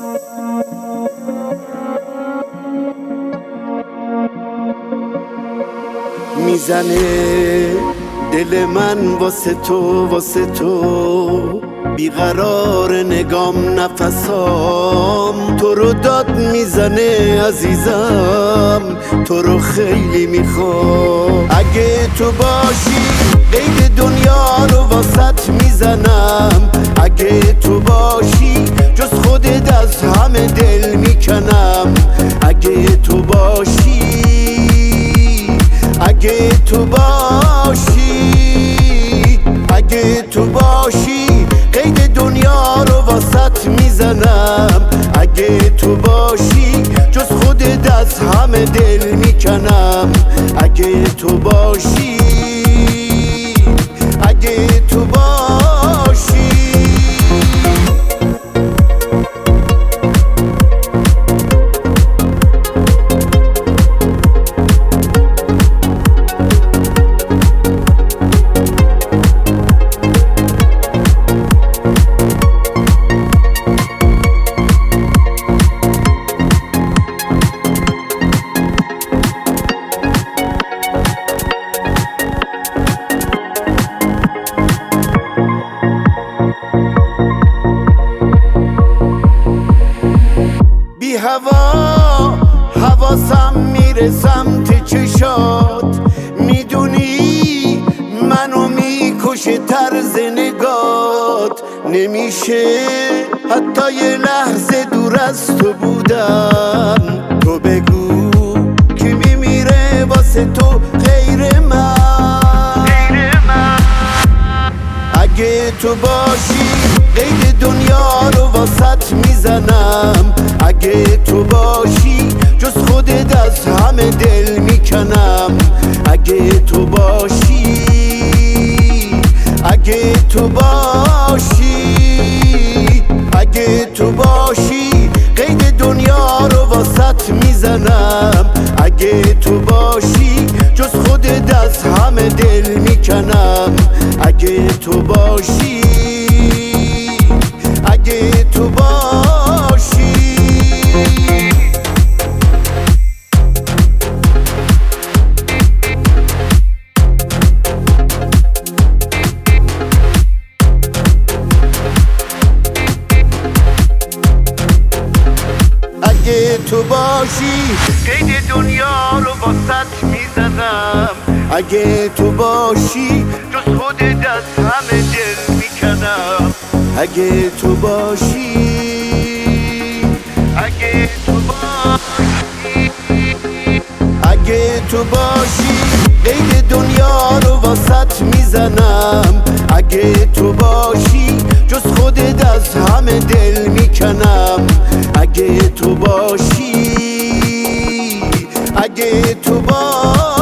میزنه دل من واسه تو بیقرار نگام نفسام تو رو داد میزنه عزیزم تو رو خیلی میخوام اگه تو باشی قید دنیا رو واسط میزنم اگه تو باشی جز خودت از همه دل میکنم اگه تو باشی اگه تو باشی اگه تو باشی قید دنیا رو واسط میزنم اگه تو باشی جز خودت از همه دل میکنم اگه تو باشی اگه تو باشی بی هوا حواسم میره سمت چشات میدونی منو میکشه طرز نگات نمیشه حتی یه لحظه دور از تو بودم تو بگو کی میمیره واسه تو غیر من اگه تو باشی قید دنیا رو واسط میزنم اگه تو باشی جز خودت از همه دل میکنم اگه تو باشی اگه تو باشی اگه تو باشی قید دنیا رو واسط میزنم اگه تو باشی جز خودت از همه دل میکنم اگه تو باشی اگه تو باشی اگه تو باشی قید دنیا رو واسط میزنم اگه تو باشی جز خودت از همه دل میکنم اگه تو باشی اگه تو باشی اگه تو باشی قید دنیا رو واسط میزنم اگه تو باشی جز خودت از همه دل میکنم اگه تو باشی اگه تو باشی